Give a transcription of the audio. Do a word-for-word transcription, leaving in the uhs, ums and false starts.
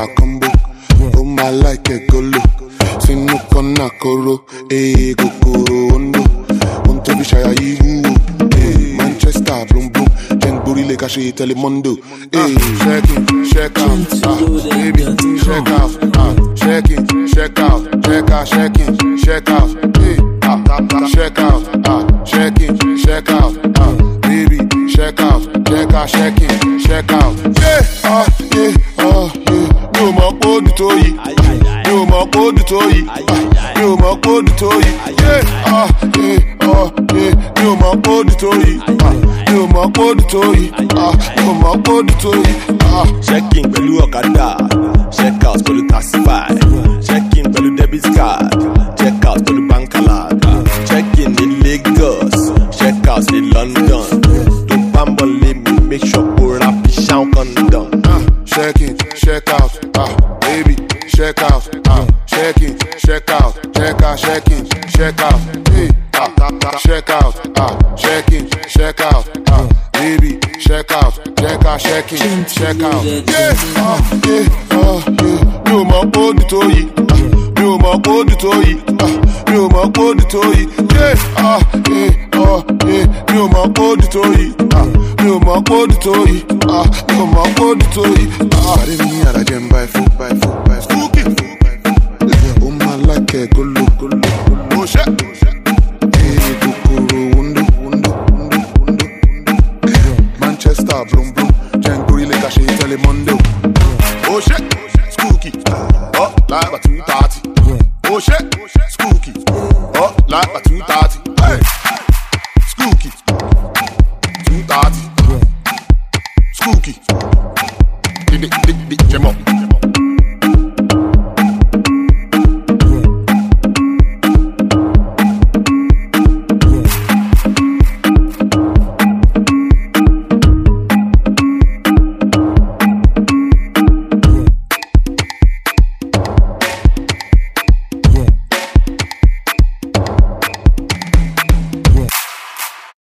a combo. Oh my like a golo. Sinu kona koro. Eh, gokoro ondo. Unto bishaya iwu. Eh, Manchester bloom bloom. Jeng buri le kashi telemondo. Eh, shake it, shake out. Ah, baby, shake out. Ah, shake it, shake out. Shake out, shake it, shake out. Eh, ah, ah, shake out. Ah, shake it, shake out. Ah, baby, shake out. Shake out, shake it, shake out. Yeah, ah, yeah, ah, yeah. You my body to you. You my body to you. You my body to you. Yeah, ah, yeah, ah, yeah. You my body to you. You my body to you. Ah, you my body to you. Ah, checking pẹ̀lú ọ̀kadà, check out pẹ̀lú taxify, checking pẹ̀lú debit card, check out pẹ̀lú bank alert, checking in Lagos, check out in London. Don't bamble me, make sure pour up the shout condom. ah, check in, check out. Ah, baby, check out. Ah, check in, check out. Check out, check in, check out. Hey, ah, check out. Ah, check in, check out. Ah, baby, check out. Check out, check in, check out. Yeah, ah, yeah, ah, yeah. You my body to you. You my body to you. You my body to you. Yeah, ah, yeah, ah, yeah. You my body to you. You my body to you. Ah, you my body to you. Ah, I didn't hear that gem by foot by foot by foot. Oh my like a golo golo golo. Oh shit. Hey, gokoro wundo wundo wundo wundo. Manchester bloom bloom. Jeng buri le kashi telemondo. Oh shit. Spooky. Oh, like a two thirty. Oh shit. Spooky. Oh, like a two thirty. Hey.